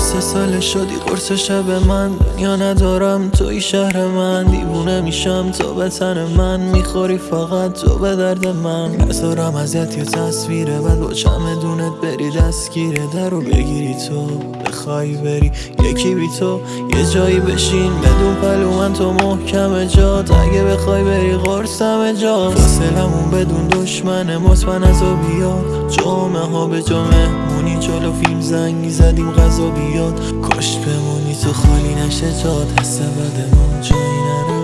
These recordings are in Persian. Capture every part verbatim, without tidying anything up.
سه سال شدی قرص شب من، دنیا ندارم توی شهر من. دیوونه میشم تو به تن من، میخوری فقط تو به درد من. نذارم ازت یه تصویره بعد با چمدونت بری دستگیره درو بگیری تو بخوای بری یکی بی تو یه جایی بشین بدون پلو من تو محکم جات. اگه بخوای بری قرصم جات، فاصلمون بدون دشمن مطمئن از و بیاد. جامعه ها به جامعه مونی جلو فیلم زنگی زدیم غذا بیاد. کاش بمونی تو خالی نشه جات، حس بدمون جایی نره.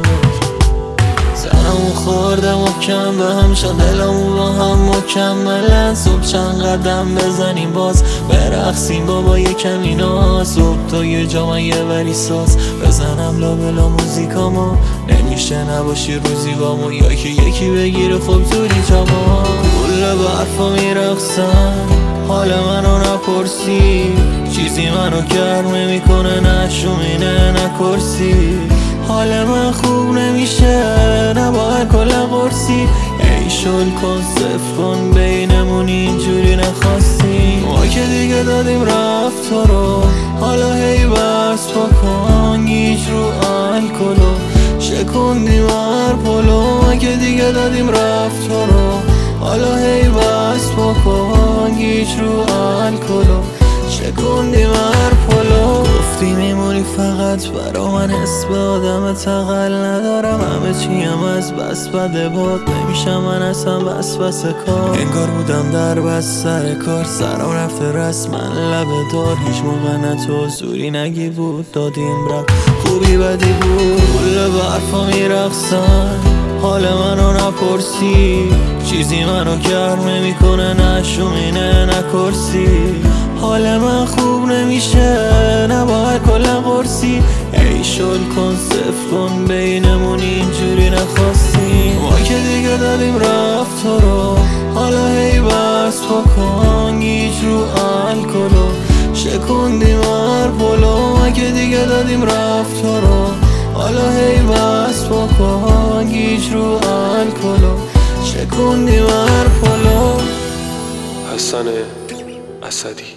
سرمون خورده محکم به هم شد دلمون با هم مکملن. صبح چند قدم بزنیم باز برقصیم بابا یه کمی ناز. صبح تا یه جا من یه وری ساز بزنم لابلا موزیکامو. نمیشه نباشی روزی بامو یا که یکی بگیره خب توری جاما. کل برفا میرقصن حال منو نپرسی، چیزی منو گرم نمیکنه نه شومینه نه کرسی. حال من خوب نمیشه نباید کل قرصی. ای شل کن صفر کن بینمون اینجوری نخواستی. ما که دیگه دادیم رفت تو رو، حالا هی بس بکن گیج رو الکلو. شکندیم هر پلو، ما که دیگه دادیم رفت تو رو، حالا هی بس بکن گیج رو الکلو. شکندیم هر پلو. گفتی میمونی فقط برا من، حس به آدم تقل ندارم. همه چیم از بس بده باد نمیشم من اصلا بس بس کار. انگار بودم در بس سر کار، سرم رفته رسمن لبه دار. هیچ موقع نه تو زوری نگی بود دادیم رفت خوبی بدی بود. کل برفا میرقصن حال منو نپرسی، چیزی منو گرم نمیکنه نه شومینه نه کرسی. حال من خوب نمیشه نباید کل قرصی. ای شل کن صفر کن بینمون اینجوری نخواستی. ما که دیگه دادیم رفت تو رو، حالا هی بس بکن گیج رو الکلو. شکندیم هر پلو، ما که دیگه دادیم رفت تو رو، حالا هی بس بکن گیج رو الکلو. شکندیم هر پلو. حسن اسدی.